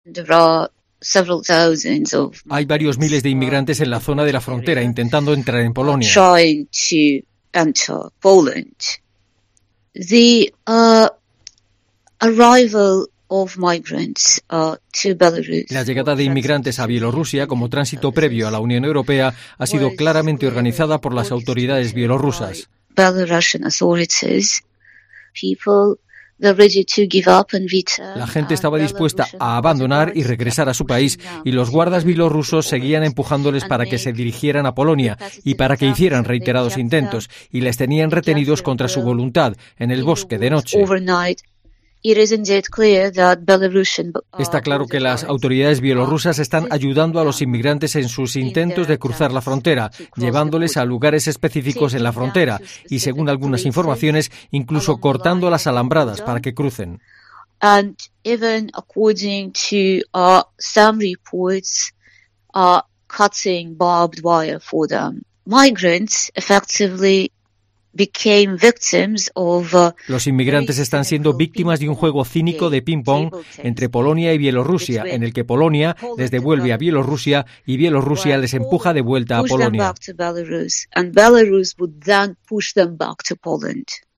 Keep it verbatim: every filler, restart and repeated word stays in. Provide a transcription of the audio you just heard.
Hay varios miles de inmigrantes en la zona de la frontera intentando entrar en Polonia. The uh, arrival of migrants uh, to Belarus. La llegada de inmigrantes a Bielorrusia como tránsito previo a la Unión Europea ha sido claramente organizada por las autoridades bielorrusas. Belarusian authorities, people were ready to give up and return. La gente estaba dispuesta a abandonar y regresar a su país, y los guardas bielorrusos seguían empujándoles para que se dirigieran a Polonia y para que hicieran reiterados intentos, y les tenían retenidos contra su voluntad en el bosque de noche. Está claro que las autoridades bielorrusas están ayudando a los inmigrantes en sus intentos de cruzar la frontera, llevándoles a lugares específicos en la frontera y, según algunas informaciones, incluso cortando las alambradas para que crucen. And even according to uh, some reports, uh, cutting barbed wire for them. Migrants effectively became victims of, uh, Los inmigrantes están siendo víctimas de un juego cínico de ping-pong entre Polonia y Bielorrusia, en el que Polonia les devuelve a Bielorrusia y Bielorrusia les empuja de vuelta a Polonia.